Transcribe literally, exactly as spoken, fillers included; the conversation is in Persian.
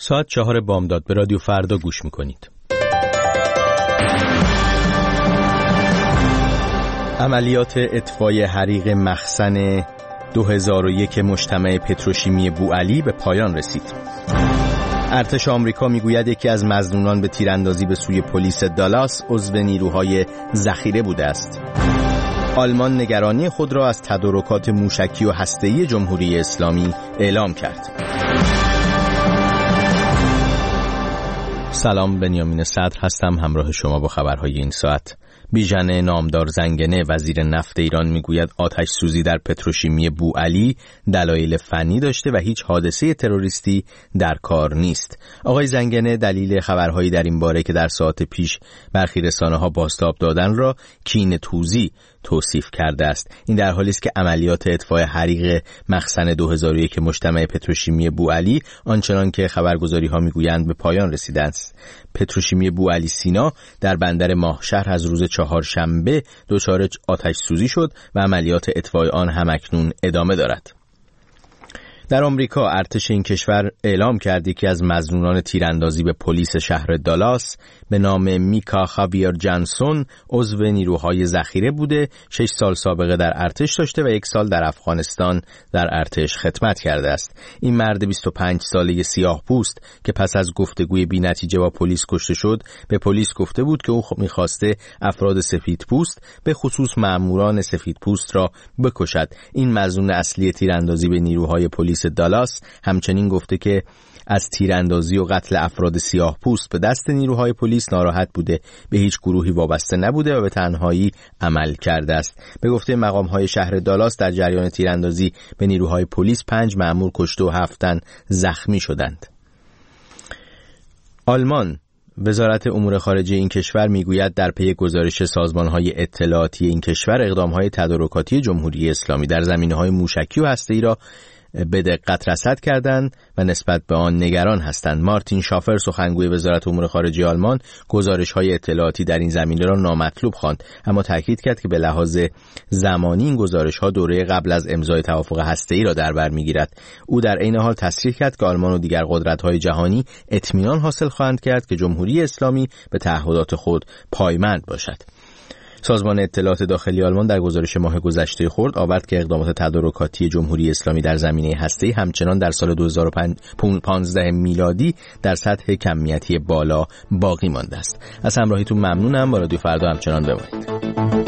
ساعت چهار بامداد به رادیو فردا گوش میکنید. عملیات اطفای حریق مخزن دو هزار و یک مجتمع پتروشیمی بوعلی به پایان رسید. ارتش آمریکا میگوید یکی از مظنونان به تیراندازی به سوی پلیس دالاس عضو نیروهای ذخیره بوده است. آلمان نگرانی خود را از تدارکات موشکی و هسته‌ای جمهوری اسلامی اعلام کرد. سلام، بنیامین صدر هستم، همراه شما با خبرهای این ساعت. بیژن نامدار زنگنه وزیر نفت ایران میگوید آتش سوزی در پتروشیمی بوعلی دلایل فنی داشته و هیچ حادثه تروریستی در کار نیست. آقای زنگنه دلیل خبرهایی در این باره که در ساعت پیش برخی رسانه‌ها بازتاب دادن را کینه‌توزی توصیف کرده است. این در حالی است که عملیات اطفای حریق مخزن دو هزار و یک مجتمع پتروشیمی بوعلی آنچنان که خبرگزاری‌ها میگویند به پایان رسیده است. پتروشیمی بوعلی سینا در بندر ماهشهر از روز چهارشنبه دچار آتش سوزی شد و عملیات اطفای آن همکنون ادامه دارد. در آمریکا ارتش این کشور اعلام کرد که از مظنونان تیراندازی به پلیس شهر دالاس به نام میکا خاویر جانسون عضو نیروهای ذخیره بوده، شش سال سابقه در ارتش داشته و یک سال در افغانستان در ارتش خدمت کرده است. این مرد بیست و پنج ساله سیاه پوست که پس از گفتگوی بی نتیجه با پلیس کشته شد، به پلیس گفته بود که او می‌خواسته افراد سفید پوست به خصوص مأموران سفید پوست را بکشد. این مظنون اصلی تیراندازی به نیروهای پلیس دالاس همچنین گفته که از تیراندازی و قتل افراد سیاه پوست به دست نیروهای پلیس ناراحت بوده، به هیچ گروهی وابسته نبوده و به تنهایی عمل کرده است. به گفته مقام‌های شهر دالاس در جریان تیراندازی به نیروهای پلیس پنج مأمور کشته و هفت تن زخمی شدند. آلمان وزارت امور خارجه این کشور میگوید در پی گزارش سازمان‌های اطلاعاتی این کشور اقدام‌های تدارکاتی جمهوری اسلامی در زمینه‌های موشکی و هسته‌ای را به دقت رصد کردند و نسبت به آن نگران هستند. مارتین شافر سخنگوی وزارت امور خارجه آلمان گزارش‌های اطلاعاتی در این زمینه را نامطلوب خواند، اما تاکید کرد که به لحاظ زمانی این گزارش‌ها دوره قبل از امضای توافق هسته‌ای را در بر می‌گیرد. او در عین حال تصریح کرد که آلمان و دیگر قدرت‌های جهانی اطمینان حاصل خواهند کرد که جمهوری اسلامی به تعهدات خود پایبند باشد. سازمان اطلاعات داخلی آلمان در گزارش ماه گذشته خورد آورد که اقدامات تدارکاتی جمهوری اسلامی در زمینه هسته‌ای همچنان در سال دو هزار و پانزده میلادی در سطح کمیتی بالا باقی مانده است. از همراهیتون ممنونم. با رادیو فردا همچنان بمانید.